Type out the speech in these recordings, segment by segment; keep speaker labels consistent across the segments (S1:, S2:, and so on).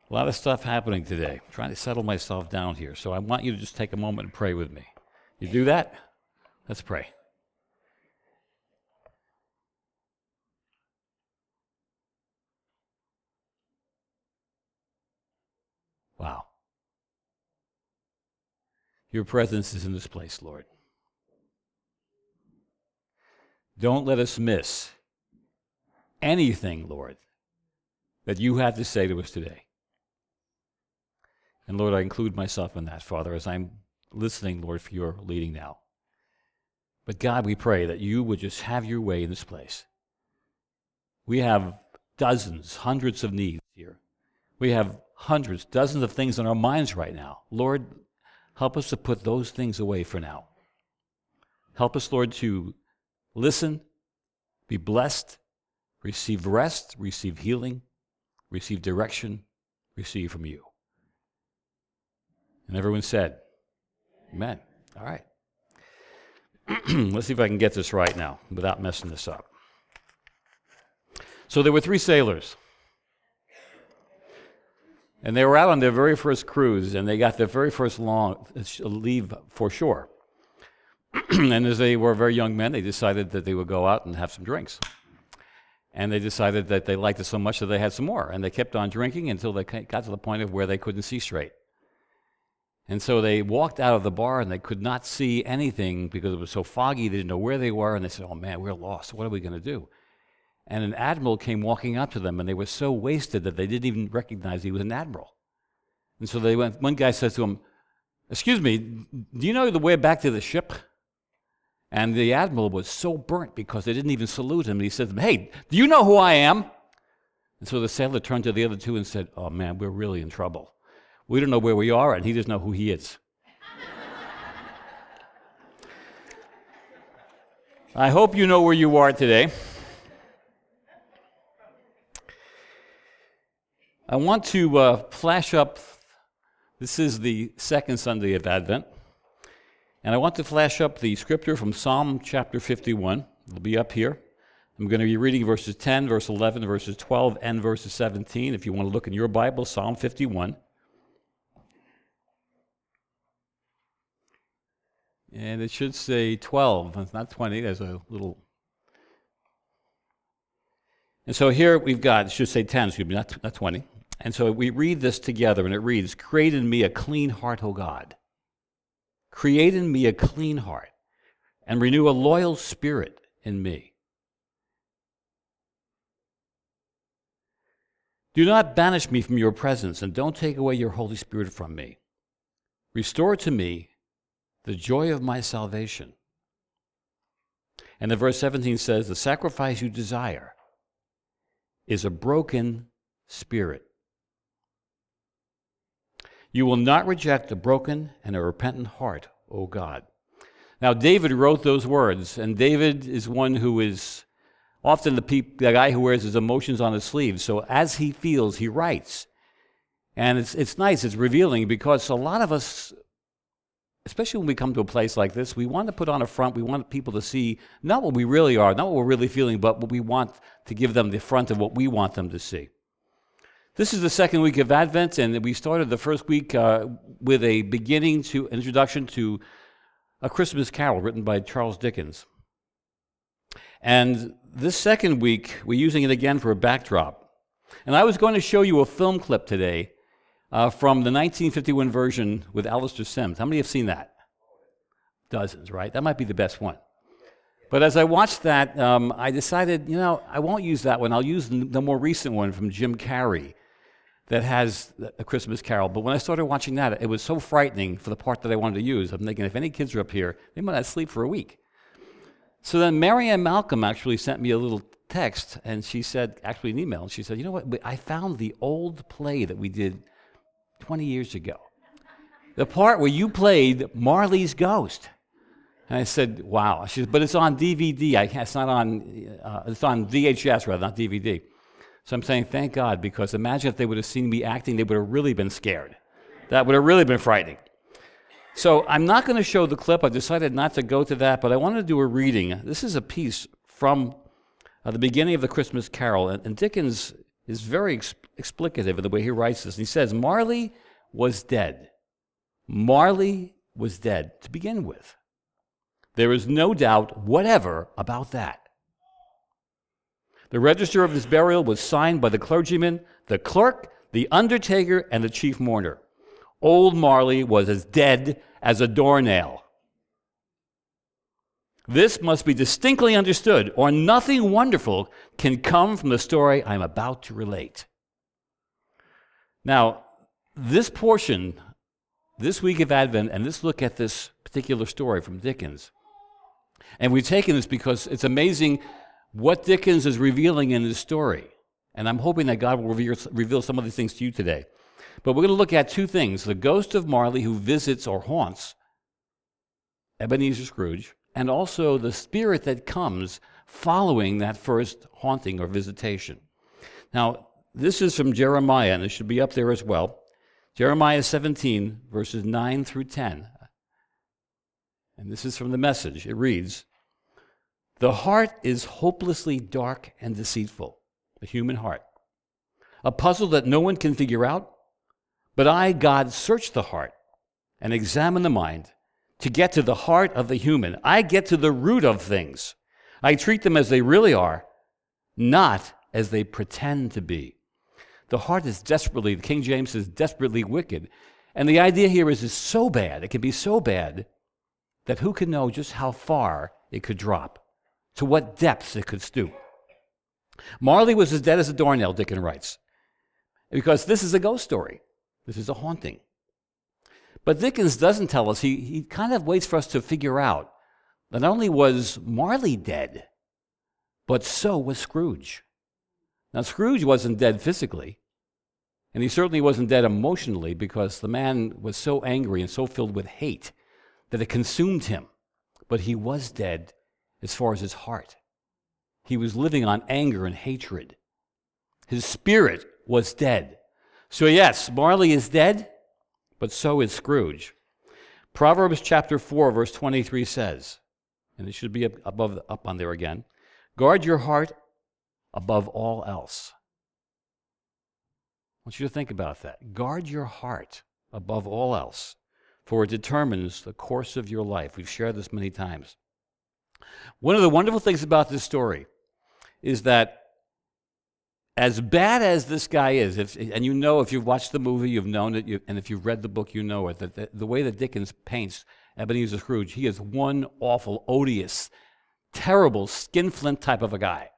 S1: A lot of stuff happening today. I'm trying to settle myself down here. So I want you to just take a moment and pray with me. You do that? Let's pray. Wow. Your presence is in this place, Lord. Don't let us miss anything, Lord, that you have to say to us today. And Lord, I include myself in that, Father, as I'm listening, Lord, for your leading now. But God, we pray that you would just have your way in this place. We have dozens, hundreds of needs here. We have hundreds, dozens of things on our minds right now. Lord, help us to put those things away for now. Help us, Lord, to listen, be blessed, receive rest, receive healing, receive direction, receive from you. And everyone said, amen. All right. Let's see if I can get this right now without messing this up. So there were 3 sailors. And they were out on their very first cruise, and they got their very first leave for shore. And as they were very young men, they decided that they would go out and have some drinks. And they decided that they liked it so much that they had some more. And they kept on drinking until they got to the point of where they couldn't see straight. And so they walked out of the bar, and they could not see anything because it was so foggy. They didn't know where they were, and they said, oh, man, we're lost. What are we going to do? And an admiral came walking up to them, and they were so wasted that they didn't even recognize he was an admiral. And so they went. One guy says to him, excuse me, do you know the way back to the ship? And the admiral was so burnt because they didn't even salute him. And he said to them, hey, do you know who I am? And so the sailor turned to the other 2 and said, oh, man, we're really in trouble. We don't know where we are, and he doesn't know who he is. I hope you know where you are today. I want to flash up, this is the second Sunday of Advent, and I want to flash up the scripture from Psalm chapter 51. It'll be up here. I'm going to be reading verses 10, verse 11, verses 12, and verses 17. If you want to look in your Bible, Psalm 51. And it should say 12, it's not 20, there's a little. And so here we've got, it should say 10, excuse me, not 20. And so we read this together, and it reads, create in me a clean heart, O God. Create in me a clean heart, and renew a loyal spirit in me. Do not banish me from your presence, and don't take away your Holy Spirit from me. Restore to me the joy of my salvation. And then verse 17 says, the sacrifice you desire is a broken spirit. You will not reject a broken and a repentant heart, O God. Now, David wrote those words, and David is one who is often the guy who wears his emotions on his sleeve. So as he feels, he writes. And it's nice, it's revealing, because a lot of us, especially when we come to a place like this, we want to put on a front. We want people to see not what we really are, not what we're really feeling, but what we want to give them the front of what we want them to see. This is the second week of Advent, and we started the first week with a introduction to A Christmas Carol written by Charles Dickens. And this second week, we're using it again for a backdrop. And I was going to show you a film clip today from the 1951 version with Alastair Sims. How many have seen that? Dozens, right? That might be the best one. But as I watched that, I decided, I won't use that one. I'll use the more recent one from Jim Carrey that has A Christmas Carol. But when I started watching that, it was so frightening for the part that I wanted to use. I'm thinking, if any kids are up here, they might not sleep for a week. So then Marianne Malcolm actually sent me a little text, and she said, actually an email, and she said, you know what, I found the old play that we did 20 years ago. The part where you played Marley's Ghost. And I said, wow. She said, but it's on DVD. It's on VHS rather, not DVD. So I'm saying, thank God, because imagine if they would have seen me acting, they would have really been scared. That would have really been frightening. So I'm not going to show the clip. I decided not to go to that, but I wanted to do a reading. This is a piece from the beginning of the Christmas Carol, and Dickens is very explicative of the way he writes this. And he says, Marley was dead. Marley was dead to begin with. There is no doubt whatever about that. The register of his burial was signed by the clergyman, the clerk, the undertaker, and the chief mourner. Old Marley was as dead as a doornail. This must be distinctly understood, or nothing wonderful can come from the story I'm about to relate. Now, this portion, this week of Advent, and let's look at this particular story from Dickens. And we've taken this because it's amazing what Dickens is revealing in this story. And I'm hoping that God will reveal some of these things to you today. But we're going to look at two things: the ghost of Marley who visits or haunts Ebenezer Scrooge, and also the spirit that comes following that first haunting or visitation. Now, this is from Jeremiah, and it should be up there as well. Jeremiah 17, verses 9 through 10. And this is from the Message. It reads, "The heart is hopelessly dark and deceitful," the human heart, "a puzzle that no one can figure out. But I, God, search the heart and examine the mind to get to the heart of the human. I get to the root of things. I treat them as they really are, not as they pretend to be." The heart is desperately, the King James says, desperately wicked. And the idea here is it's so bad, it can be so bad, that who can know just how far it could drop, to what depths it could stoop. Marley was as dead as a doornail, Dickens writes, because this is a ghost story. This is a haunting. But Dickens doesn't tell us, he kind of waits for us to figure out that not only was Marley dead, but so was Scrooge. Now, Scrooge wasn't dead physically, and he certainly wasn't dead emotionally, because the man was so angry and so filled with hate that it consumed him. But he was dead as far as his heart. He was living on anger and hatred. His spirit was dead. So yes, Marley is dead, but so is Scrooge. Proverbs chapter 4, verse 23 says, and it should be up on there again, "Guard your heart above all else." I want you to think about that. Guard your heart above all else, for it determines the course of your life. We've shared this many times. One of the wonderful things about this story is that as bad as this guy is, and you know, if you've watched the movie, you've known it, and if you've read the book, you know it, that the way that Dickens paints Ebenezer Scrooge, he is one awful, odious, terrible, skinflint type of a guy.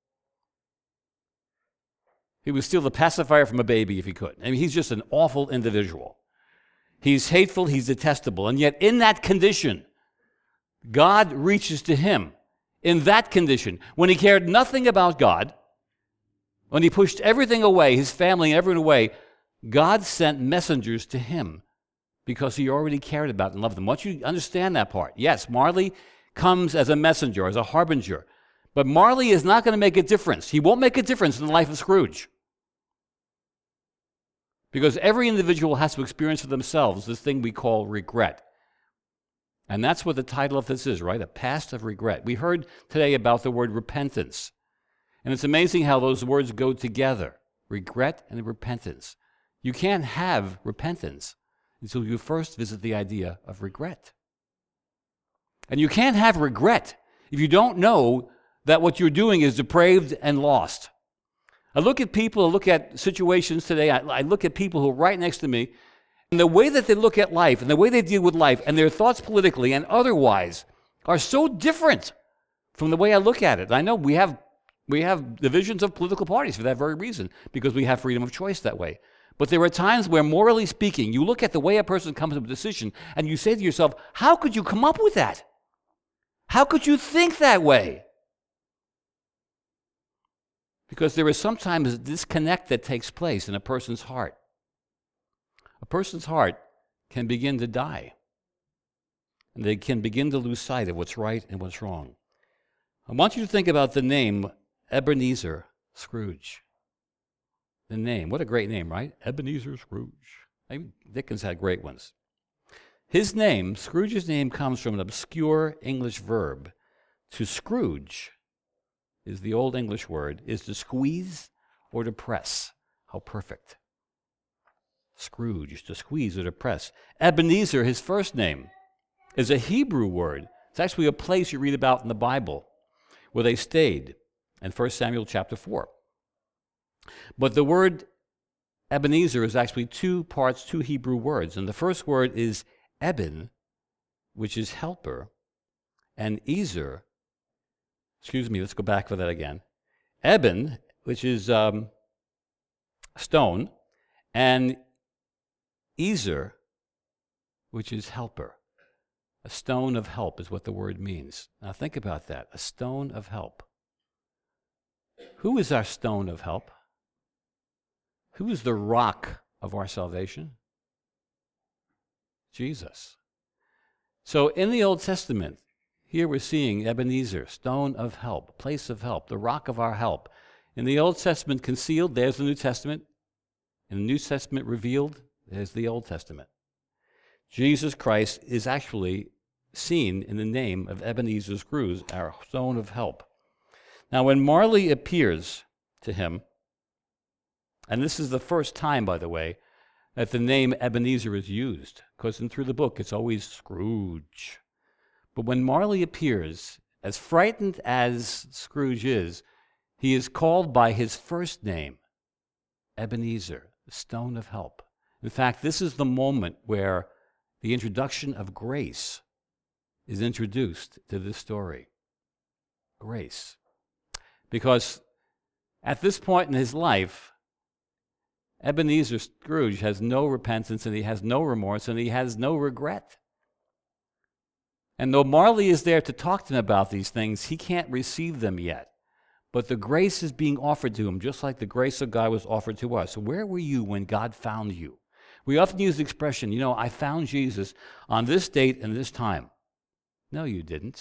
S1: He would steal the pacifier from a baby if he could. I mean, he's just an awful individual. He's hateful, he's detestable, and yet in that condition, God reaches to him. In that condition, when he cared nothing about God, when he pushed everything away, his family and everyone away, God sent messengers to him because he already cared about and loved them. I want you to understand that part. Yes, Marley comes as a messenger, as a harbinger, but Marley is not going to make a difference. He won't make a difference in the life of Scrooge, because every individual has to experience for themselves this thing we call regret. And that's what the title of this is, right? A past of regret. We heard today about the word repentance. And it's amazing how those words go together, regret and repentance. You can't have repentance until you first visit the idea of regret. And you can't have regret if you don't know that what you're doing is depraved and lost. I look at people, I look at situations today, I look at people who are right next to me, and the way that they look at life and the way they deal with life and their thoughts politically and otherwise are so different from the way I look at it. I know we have divisions of political parties for that very reason, because we have freedom of choice that way. But there are times where, morally speaking, you look at the way a person comes to a decision and you say to yourself, how could you come up with that? How could you think that way? Because there is sometimes a disconnect that takes place in a person's heart. A person's heart can begin to die, and they can begin to lose sight of what's right and what's wrong. I want you to think about the name Ebenezer Scrooge. The name, what a great name, right? Ebenezer Scrooge. Dickens had great ones. His name, Scrooge's name, comes from an obscure English verb. To scrooge is the old English word, is to squeeze or to press. How perfect. Scrooge, to squeeze or to press. Ebenezer, his first name, is a Hebrew word. It's actually a place you read about in the Bible where they stayed in 1 Samuel chapter 4. But the word Ebenezer is actually two Hebrew words. And the first word is Eben, which is helper, and Ezer, let's go back for that again. Eben, which is stone, and Ezer, which is helper. A stone of help is what the word means. Now think about that, a stone of help. Who is our stone of help? Who is the rock of our salvation? Jesus. So in the Old Testament, here we're seeing Ebenezer, stone of help, place of help, the rock of our help. In the Old Testament concealed, there's the New Testament. In the New Testament revealed, there's the Old Testament. Jesus Christ is actually seen in the name of Ebenezer Scrooge, our stone of help. Now, when Marley appears to him, and this is the first time, by the way, that the name Ebenezer is used, because through the book it's always Scrooge. But when Marley appears, as frightened as Scrooge is, he is called by his first name, Ebenezer, the stone of help. In fact, this is the moment where the introduction of grace is introduced to this story. Grace. Because at this point in his life, Ebenezer Scrooge has no repentance, and he has no remorse, and he has no regret. And though Marley is there to talk to him about these things, he can't receive them yet. But the grace is being offered to him, just like the grace of God was offered to us. Where were you when God found you? We often use the expression, I found Jesus on this date and this time. No, you didn't.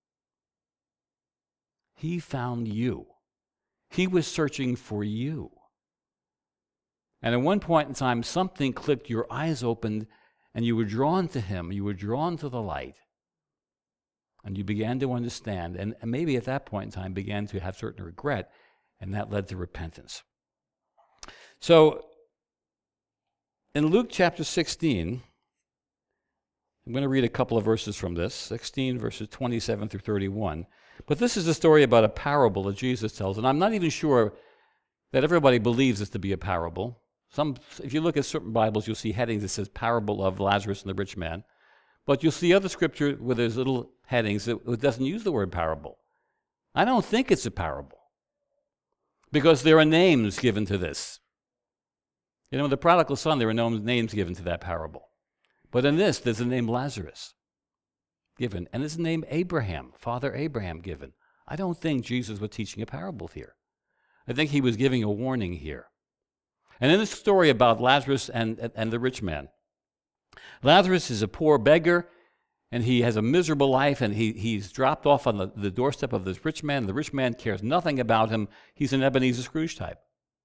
S1: He found you. He was searching for you. And at one point in time, something clicked, your eyes opened, and you were drawn to him. You were drawn to the light. And you began to understand, and maybe at that point in time began to have certain regret, and that led to repentance. So, in Luke chapter 16, I'm going to read a couple of verses from this, 16 verses 27 through 31. But this is a story about a parable that Jesus tells, and I'm not even sure that everybody believes this to be a parable. If you look at certain Bibles, you'll see headings that says parable of Lazarus and the rich man. But you'll see other scripture where there's little headings that doesn't use the word parable. I don't think it's a parable, because there are names given to this. The prodigal son, there are no names given to that parable. But in this, there's the name Lazarus given, and there's the name Abraham, Father Abraham given. I don't think Jesus was teaching a parable here. I think he was giving a warning here. And in this story about Lazarus and the rich man, Lazarus is a poor beggar, and he has a miserable life, and he's dropped off on the doorstep of this rich man. The rich man cares nothing about him. He's an Ebenezer Scrooge type.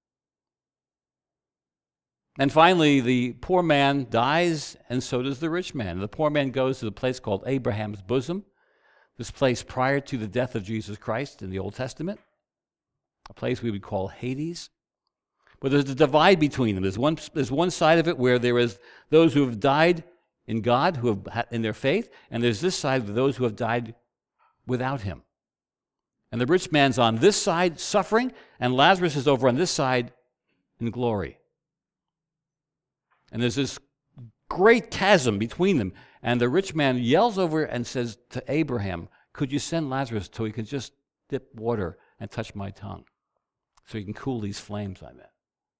S1: And finally, the poor man dies, and so does the rich man. The poor man goes to the place called Abraham's bosom, this place prior to the death of Jesus Christ in the Old Testament, a place we would call Hades. But there's a divide between them. There's one side of it where there is those who have died in God, who have in their faith, and there's this side of those who have died without him. And the rich man's on this side suffering, and Lazarus is over on this side in glory. And there's this great chasm between them, and the rich man yells over and says to Abraham, could you send Lazarus so he could just dip water and touch my tongue so he can cool these flames I'm in?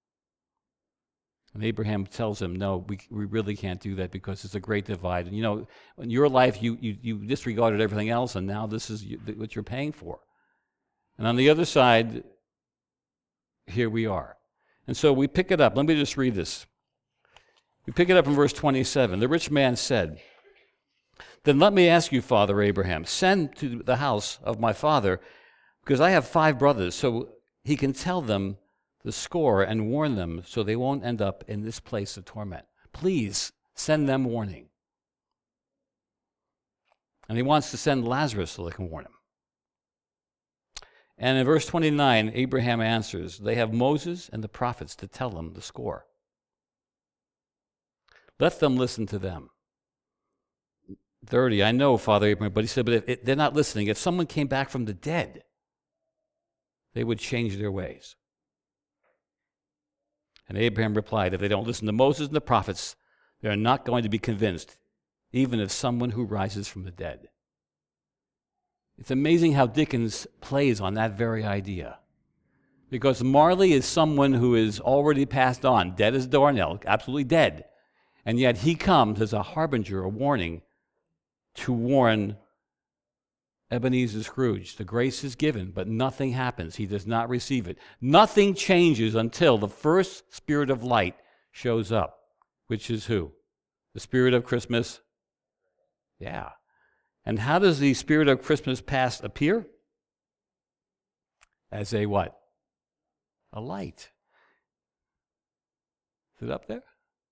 S1: And Abraham tells him, no, we really can't do that because it's a great divide. And in your life, you disregarded everything else, and now this is what you're paying for. And on the other side, here we are. And so we pick it up. Let me just read this. We pick it up in verse 27. The rich man said, then let me ask you, Father Abraham, send to the house of my father, because I have 5 brothers, so he can tell them the score and warn them so they won't end up in this place of torment. Please send them warning. And he wants to send Lazarus so they can warn him. And in verse 29, Abraham answers, they have Moses and the prophets to tell them the score. Let them listen to them. 30, I know, Father Abraham, but he said, but if they're not listening. If someone came back from the dead, they would change their ways. And Abraham replied, if they don't listen to Moses and the prophets, they are not going to be convinced, even if someone who rises from the dead. It's amazing how Dickens plays on that very idea. Because Marley is someone who is already passed on, dead as a doornail, absolutely dead. And yet he comes as a harbinger, a warning, to warn Ebenezer Scrooge. The grace is given, but nothing happens. He does not receive it. Nothing changes until the first Spirit of light shows up, which is who? The Spirit of Christmas? Yeah. And how does the Spirit of Christmas past appear? As a what? A light. Is it up there?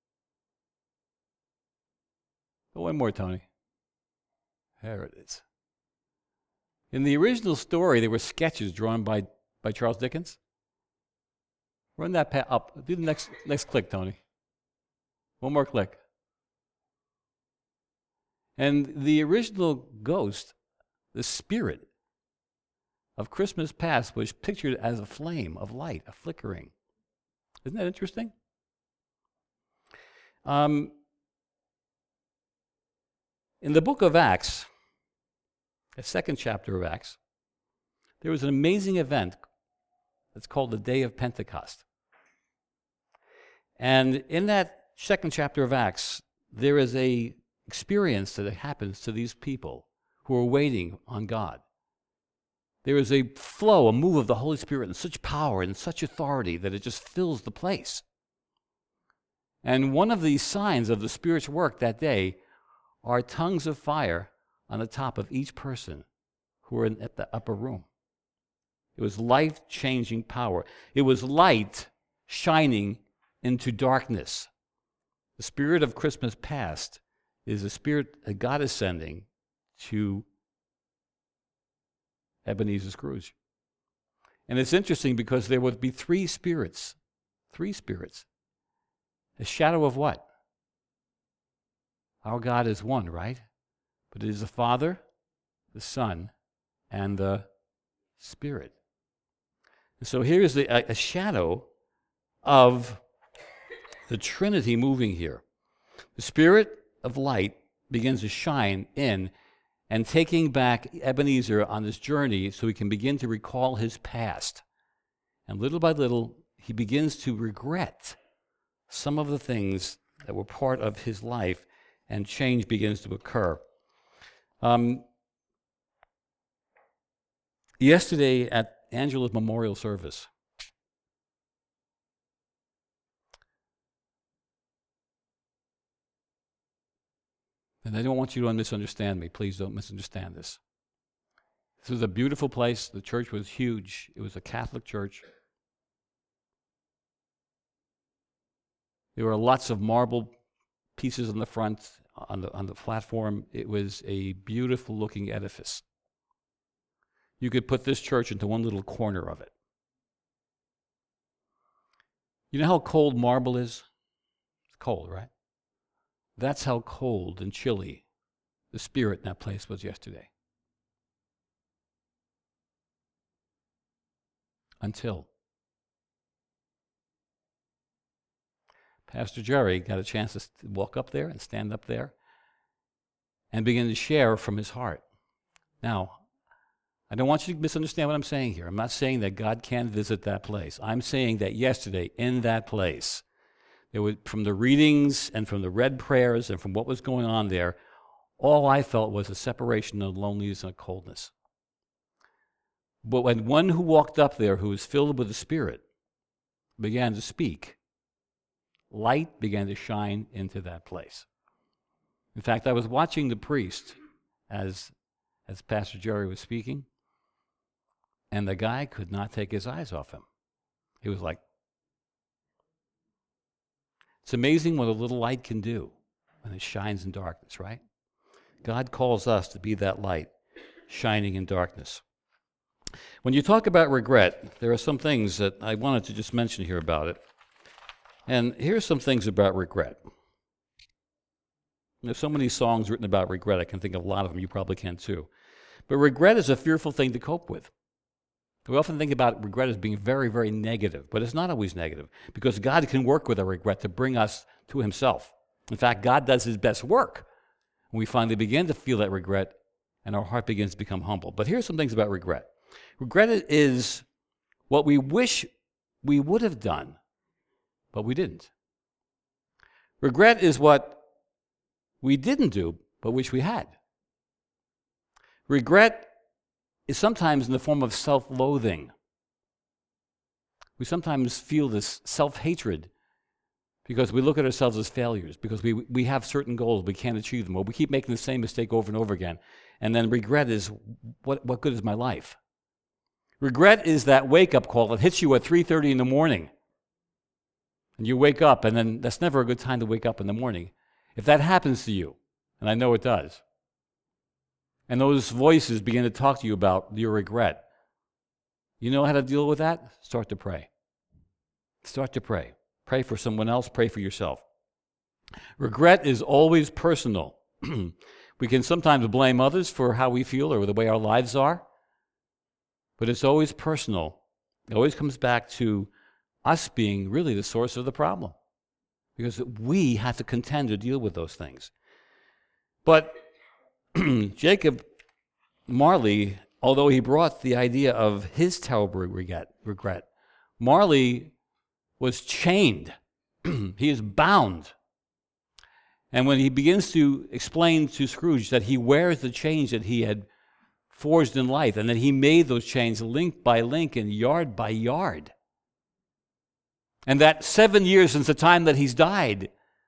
S1: Go one more, Tony. There it is. In the original story, there were sketches drawn by Charles Dickens. Run that up. Do the next click, Tony. One more click. And the original ghost, the spirit of Christmas past, was pictured as a flame of light, a flickering. Isn't that interesting? In the book of Acts, the second chapter of Acts, there was an amazing event that's called the Day of Pentecost. And in that second chapter of Acts, there is a experience that happens to these people who are waiting on God. There is a flow, a move of the Holy Spirit in such power and such authority that it just fills the place. And one of these signs of the Spirit's work that day are tongues of fire on the top of each person who were at the upper room. It was life-changing power. It was light shining into darkness. The Spirit of Christmas past is the Spirit that God is sending to Ebenezer Scrooge. And it's interesting because there would be three spirits. A shadow of what? Our God is one, right? But it is the Father, the Son, and the Spirit. And so here is a shadow of the Trinity moving here. The Spirit of light begins to shine in and taking back Ebenezer on this journey so he can begin to recall his past. And little by little, he begins to regret some of the things that were part of his life, and change begins to occur. Yesterday at Angela's memorial service, and I don't want you to misunderstand me. Please don't misunderstand this. This was a beautiful place. The church was huge. It was a Catholic church. There were lots of marble pieces in the front on the platform. It was a beautiful looking edifice. You could put this church into one little corner of it. You know how cold marble is? It's cold, right? That's how cold and chilly the Spirit in that place was yesterday. Until Pastor Jerry got a chance to walk up there and stand up there and begin to share from his heart. Now, I don't want you to misunderstand what I'm saying here. I'm not saying that God can't visit that place. I'm saying that yesterday in that place, there was, from the readings and from the read prayers and from what was going on there, all I felt was a separation of loneliness and coldness. But when one who walked up there, who was filled with the Spirit, began to speak, light began to shine into that place. In fact, I was watching the priest as Pastor Jerry was speaking, and the guy could not take his eyes off him. He was like, it's amazing what a little light can do when it shines in darkness, right? God calls us to be that light shining in darkness. When you talk about regret, there are some things that I wanted to just mention here about it. And here's some things about regret. There's so many songs written about regret. I can think of a lot of them. You probably can too. But regret is a fearful thing to cope with. We often think about regret as being very, very negative, but it's not always negative because God can work with our regret to bring us to himself. In fact, God does his best work when we finally begin to feel that regret and our heart begins to become humble. But here's some things about regret. Regret is what we wish we would have done, but we didn't. Regret is what we didn't do, but wish we had. Regret is sometimes in the form of self-loathing. We sometimes feel this self-hatred because we look at ourselves as failures, because we have certain goals, we can't achieve them, or we keep making the same mistake over and over again. And then regret is, what good is my life? Regret is that wake-up call that hits you at 3:30 in the morning. And you wake up, and then that's never a good time to wake up in the morning. If that happens to you, and I know it does, and those voices begin to talk to you about your regret, you know how to deal with that? Start to pray. Start to pray. Pray for someone else, pray for yourself. Regret is always personal. We can sometimes blame others for how we feel or the way our lives are, but it's always personal. It always comes back to us being really the source of the problem because we have to contend to deal with those things. But Jacob Marley, although he brought the idea of his terrible regret, Marley was chained. He is bound. And when he begins to explain to Scrooge that he wears the chains that he had forged in life and that he made those chains link by link and yard by yard, and that 7 years since the time that he's died,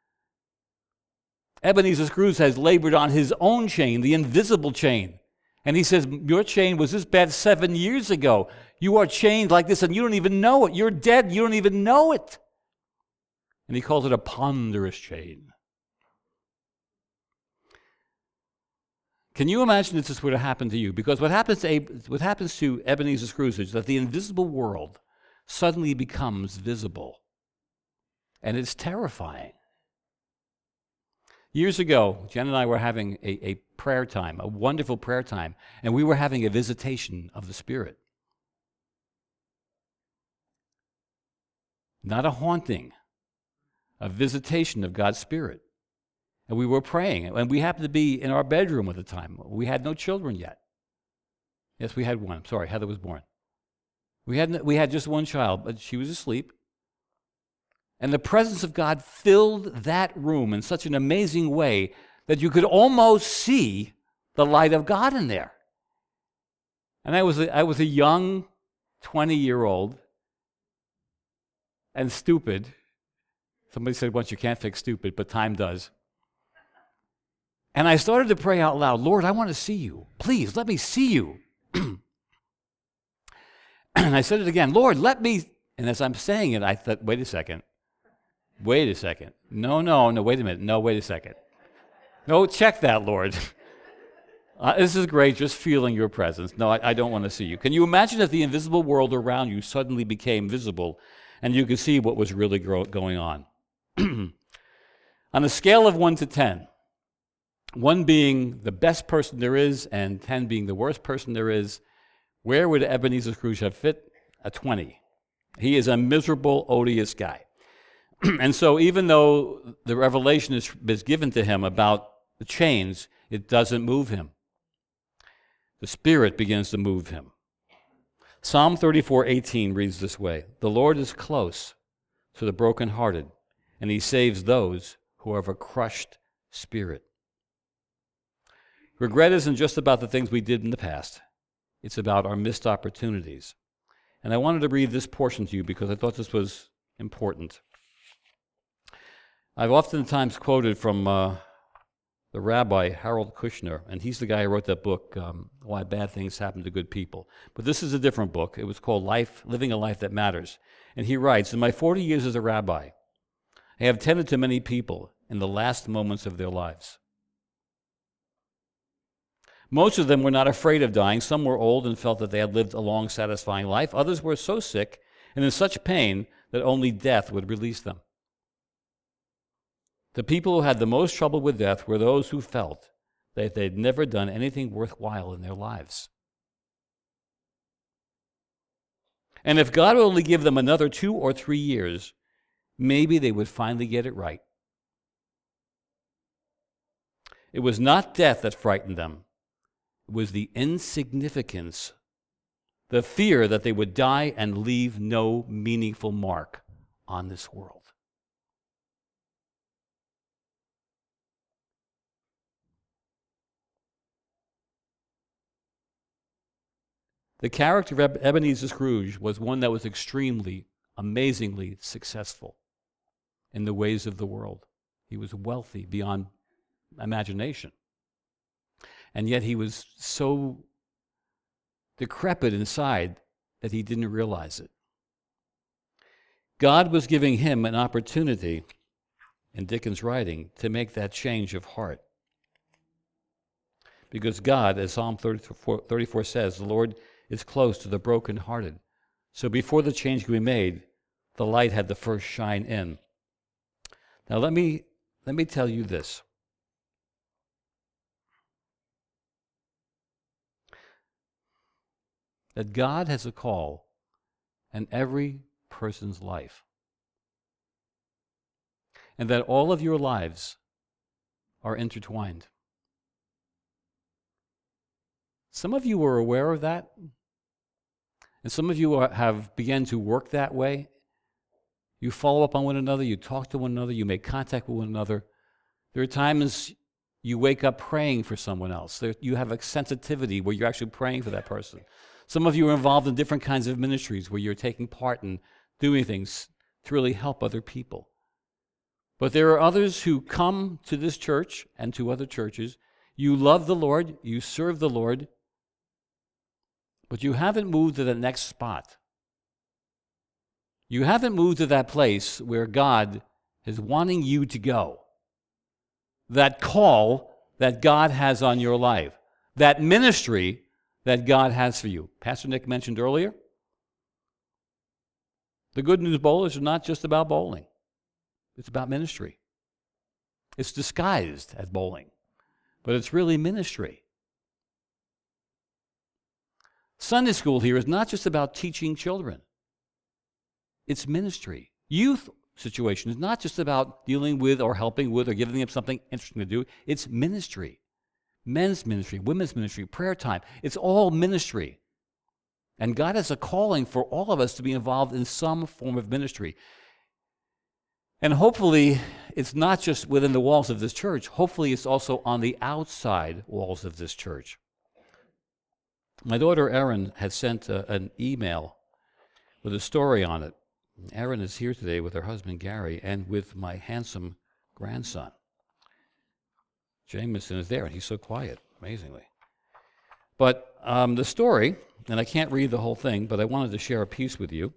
S1: Ebenezer Scrooge has labored on his own chain, the invisible chain. And he says, your chain was this bad 7 years ago. You are chained like this and you don't even know it. You're dead, you don't even know it. And he calls it a ponderous chain. Can you imagine if this were to happen to you? Because what happens to Ebenezer Scrooge is that the invisible world suddenly becomes visible. And it's terrifying. Years ago, Jen and I were having a prayer time, a wonderful prayer time, and we were having a visitation of the Spirit. Not a haunting, a visitation of God's Spirit. And we were praying, and we happened to be in our bedroom at the time. We had no children yet. Yes, we had one. I'm sorry, Heather was born. We had just one child, but she was asleep. And the presence of God filled that room in such an amazing way that you could almost see the light of God in there. And I was a young 20-year-old and stupid. Somebody said once you can't fix stupid, but time does. And I started to pray out loud, Lord, I want to see you. Please, let me see you. And I said it again, Lord, let me. And as I'm saying it, I thought, wait a second. No, wait a minute. No, wait a second. No, check that, Lord. This is great, just feeling your presence. No, I don't want to see you. Can you imagine if the invisible world around you suddenly became visible and you could see what was really going on? On a scale of 1 to 10, 1 being the best person there is and 10 being the worst person there is, where would Ebenezer Scrooge have fit? A 20. He is a miserable, odious guy. And so even though the revelation is given to him about the chains, it doesn't move him. The Spirit begins to move him. Psalm 34:18 reads this way, the Lord is close to the brokenhearted, and he saves those who have a crushed spirit. Regret isn't just about the things we did in the past. It's about our missed opportunities. And I wanted to read this portion to you because I thought this was important. I've oftentimes quoted from the rabbi Harold Kushner, and he's the guy who wrote that book, Why Bad Things Happen to Good People. But this is a different book. It was called Living a Life That Matters. And he writes, in my 40 years as a rabbi, I have tended to many people in the last moments of their lives. Most of them were not afraid of dying. Some were old and felt that they had lived a long, satisfying life. Others were so sick and in such pain that only death would release them. The people who had the most trouble with death were those who felt that they'd never done anything worthwhile in their lives. And if God would only give them another 2 or 3 years, maybe they would finally get it right. It was not death that frightened them. It was the insignificance, the fear that they would die and leave no meaningful mark on this world. The character of Ebenezer Scrooge was one that was extremely, amazingly successful in the ways of the world. He was wealthy beyond imagination. And yet he was so decrepit inside that he didn't realize it. God was giving him an opportunity, in Dickens' writing, to make that change of heart. Because God, as Psalm 34 says, the Lord is close to the brokenhearted. So before the change could be made, the light had to first shine in. Now let me tell you this. That God has a call in every person's life. And that all of your lives are intertwined. Some of you are aware of that. And some of you have begun to work that way. You follow up on one another, you talk to one another, you make contact with one another. There are times you wake up praying for someone else. You have a sensitivity where you're actually praying for that person. Some of you are involved in different kinds of ministries where you're taking part in doing things to really help other people. But there are others who come to this church and to other churches. You love the Lord, you serve the Lord, but you haven't moved to the next spot. You haven't moved to that place where God is wanting you to go. That call that God has on your life. That ministry that God has for you. Pastor Nick mentioned earlier, the Good News Bowlers are not just about bowling. It's about ministry. It's disguised as bowling, but it's really ministry. Sunday school here is not just about teaching children. It's ministry. Youth situation is not just about dealing with or helping with or giving them something interesting to do. It's ministry. Men's ministry, women's ministry, prayer time. It's all ministry. And God has a calling for all of us to be involved in some form of ministry. And hopefully, it's not just within the walls of this church. Hopefully, it's also on the outside walls of this church. My daughter Erin had sent an email with a story on it. Erin is here today with her husband Gary and with my handsome grandson. Jameson is there, and he's so quiet, amazingly. But the story, and I can't read the whole thing, but I wanted to share a piece with you.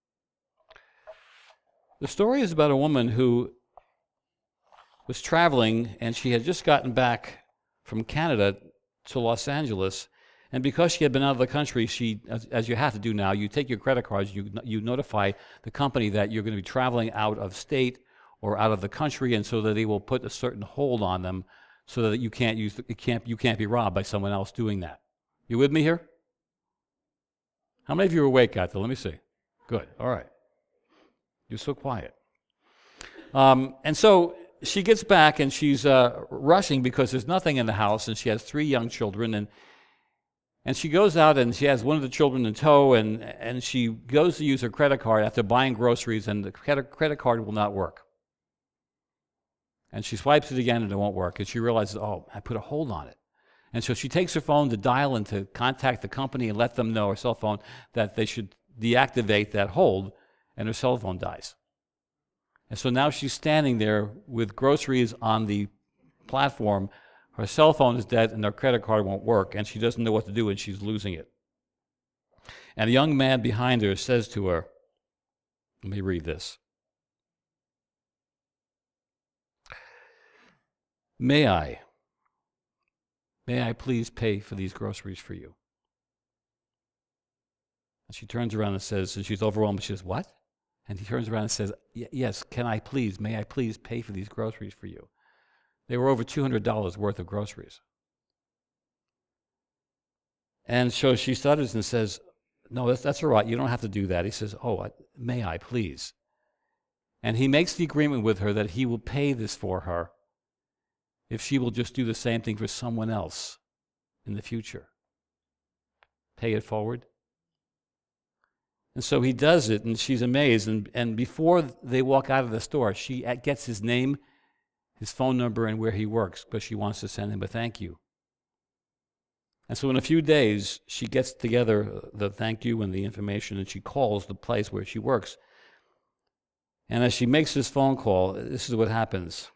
S1: The story is about a woman who was traveling, and she had just gotten back from Canada to Los Angeles. And because she had been out of the country, she, as you have to do now, you take your credit cards, you notify the company that you're going to be traveling out of state or out of the country, and so that they will put a certain hold on them, so that you can't be robbed by someone else doing that. You with me here? How many of you are awake out there? Let me see. Good. All right. You're so quiet. And so she gets back, and she's rushing because there's nothing in the house, and she has 3 young children, and she goes out and she has one of the children in tow, and she goes to use her credit card after buying groceries, and the credit card will not work. And she swipes it again and it won't work. And she realizes, oh, I put a hold on it. And so she takes her phone to dial and to contact the company and let them know, her cell phone, that they should deactivate that hold, and her cell phone dies. And so now she's standing there with groceries on the platform. Her cell phone is dead and her credit card won't work, and she doesn't know what to do, and she's losing it. And a young man behind her says to her, let me read this. May I may I please pay for these groceries for you? And she turns around and says, and she's overwhelmed, she says, what? And he turns around and says, yes, may I please pay for these groceries for you? They were over $200 worth of groceries. And so she stutters and says, no, that's all right, you don't have to do that. He says, may I please? And he makes the agreement with her that he will pay this for her if she will just do the same thing for someone else in the future. Pay it forward. And so he does it, and she's amazed. And before they walk out of the store, she gets his name, his phone number, and where he works, because she wants to send him a thank you. And so in a few days, she gets together the thank you and the information, and she calls the place where she works. And as she makes this phone call, this is what happens.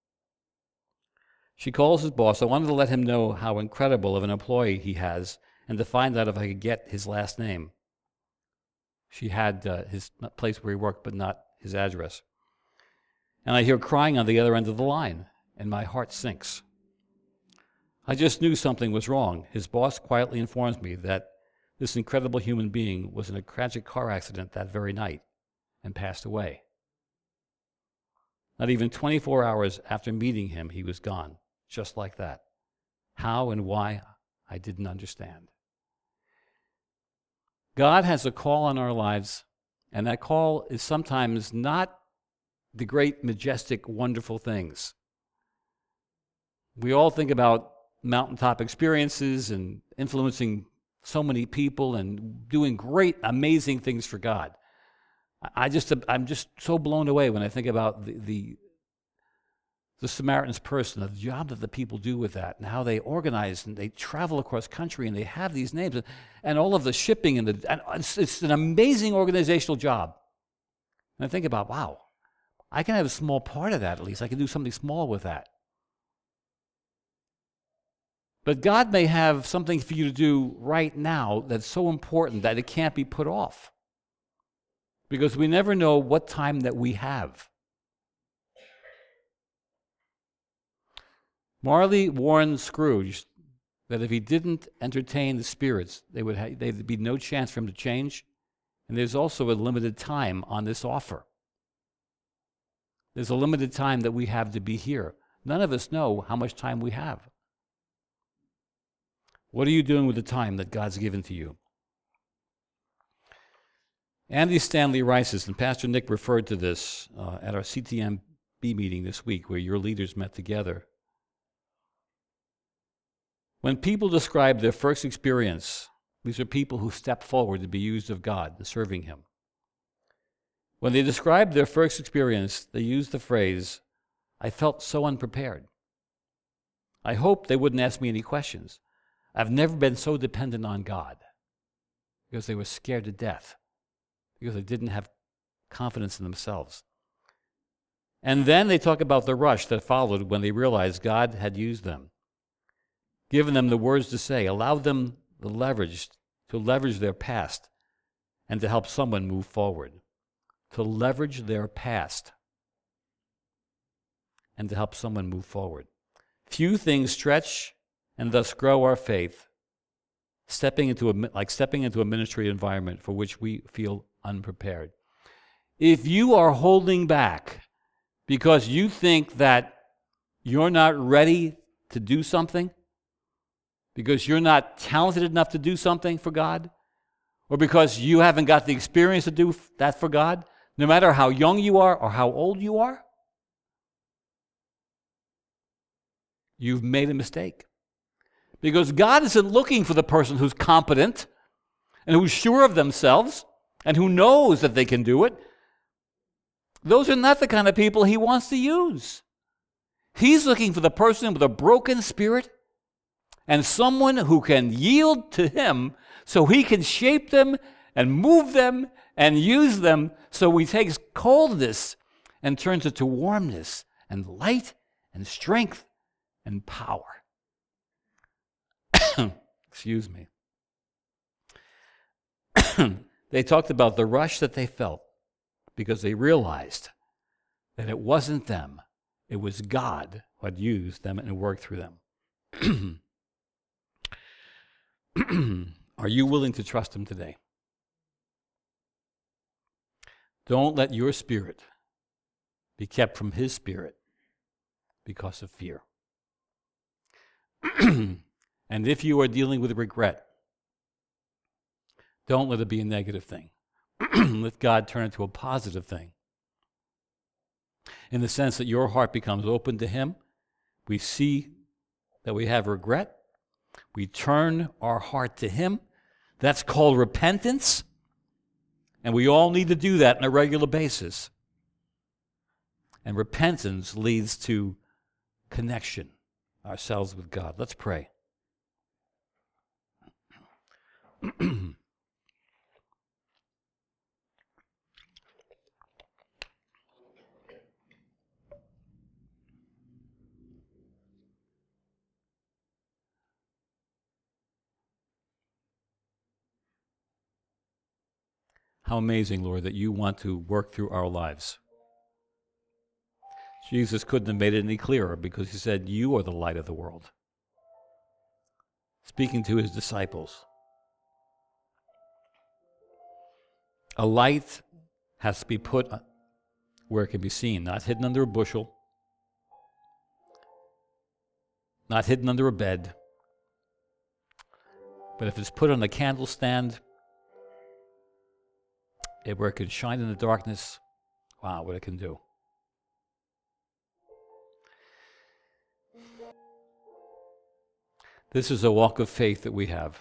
S1: She calls his boss. I wanted to let him know how incredible of an employee he has and to find out if I could get his last name. She had his place where he worked, but not his address. And I hear crying on the other end of the line, and my heart sinks. I just knew something was wrong. His boss quietly informs me that this incredible human being was in a tragic car accident that very night and passed away. Not even 24 hours after meeting him, he was gone, just like that. How and why, I didn't understand. God has a call on our lives, and that call is sometimes not the great, majestic, wonderful things. We all think about mountaintop experiences and influencing so many people and doing great, amazing things for God. I'm just so blown away when I think about the Samaritan's Purse and the job that the people do with that, and how they organize and they travel across country and they have these names and all of the shipping and it's an amazing organizational job. And I think about, wow, I can have a small part of that at least. I can do something small with that. But God may have something for you to do right now that's so important that it can't be put off. Because we never know what time that we have. Marley warned Scrooge that if he didn't entertain the spirits, there'd be no chance for him to change. And there's also a limited time on this offer. There's a limited time that we have to be here. None of us know how much time we have. What are you doing with the time that God's given to you? Andy Stanley writes, and Pastor Nick referred to this at our CTMB meeting this week, where your leaders met together. When people describe their first experience, these are people who step forward to be used of God and serving Him. When they describe their first experience, they use the phrase, I felt so unprepared. I hope they wouldn't ask me any questions. I've never been so dependent on God, because they were scared to death, because they didn't have confidence in themselves. And then they talk about the rush that followed when they realized God had used them, given them the words to say, allowed them the leverage to leverage their past and to help someone move forward. To leverage their past and to help someone move forward. Few things stretch and thus grow our faith, stepping into a ministry environment for which we feel unprepared. If you are holding back because you think that you're not ready to do something, because you're not talented enough to do something for God, or because you haven't got the experience to do that for God, no matter how young you are or how old you are, you've made a mistake. Because God isn't looking for the person who's competent and who's sure of themselves and who knows that they can do it. Those are not the kind of people He wants to use. He's looking for the person with a broken spirit and someone who can yield to Him so He can shape them and move them and use them, so He takes coldness and turns it to warmness and light and strength and power. Excuse me. They talked about the rush that they felt because they realized that it wasn't them, it was God who had used them and worked through them. Are you willing to trust him today? Don't let your spirit be kept from his spirit because of fear. And if you are dealing with regret, don't let it be a negative thing. Let God turn it into a positive thing. In the sense that your heart becomes open to him. We see that we have regret. We turn our heart to him. That's called repentance. And we all need to do that on a regular basis. And repentance leads to connection ourselves with God. Let's pray. How amazing, Lord, that you want to work through our lives. Jesus couldn't have made it any clearer because he said, you are the light of the world. Speaking to his disciples. A light has to be put where it can be seen, not hidden under a bushel, not hidden under a bed. But if it's put on a candle stand, where it can shine in the darkness, wow, what it can do. This is a walk of faith that we have.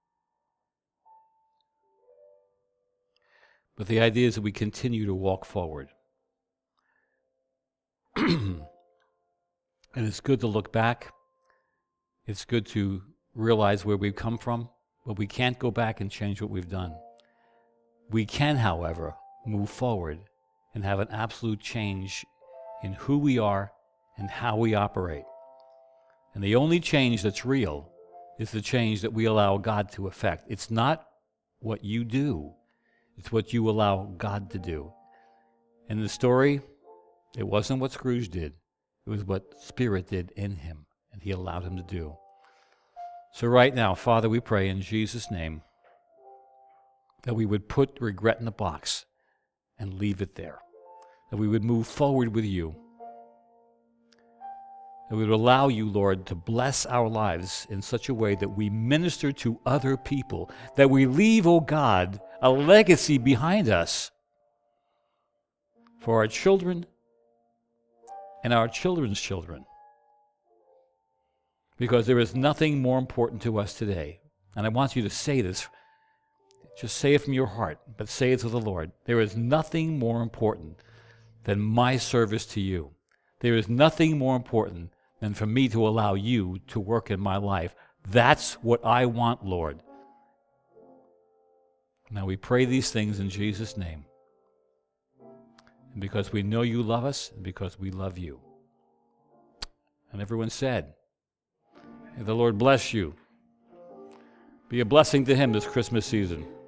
S1: But the idea is that we continue to walk forward. And it's good to look back. It's good to realize where we've come from, but we can't go back and change what we've done. We can, however, move forward and have an absolute change in who we are and how we operate. And the only change that's real is the change that we allow God to effect. It's not what you do. It's what you allow God to do. In the story, it wasn't what Scrooge did. It was what Spirit did in him, and he allowed him to do. So right now, Father, we pray in Jesus' name that we would put regret in a box and leave it there. That we would move forward with you. That we would allow you, Lord, to bless our lives in such a way that we minister to other people. That we leave, oh God, a legacy behind us for our children and our children's children. Because there is nothing more important to us today. And I want you to say this. Just say it from your heart, but say it to the Lord. There is nothing more important than my service to you. There is nothing more important than for me to allow you to work in my life. That's what I want, Lord. Now we pray these things in Jesus' name. And because we know you love us, and because we love you. And everyone said, may the Lord bless you. Be a blessing to him this Christmas season.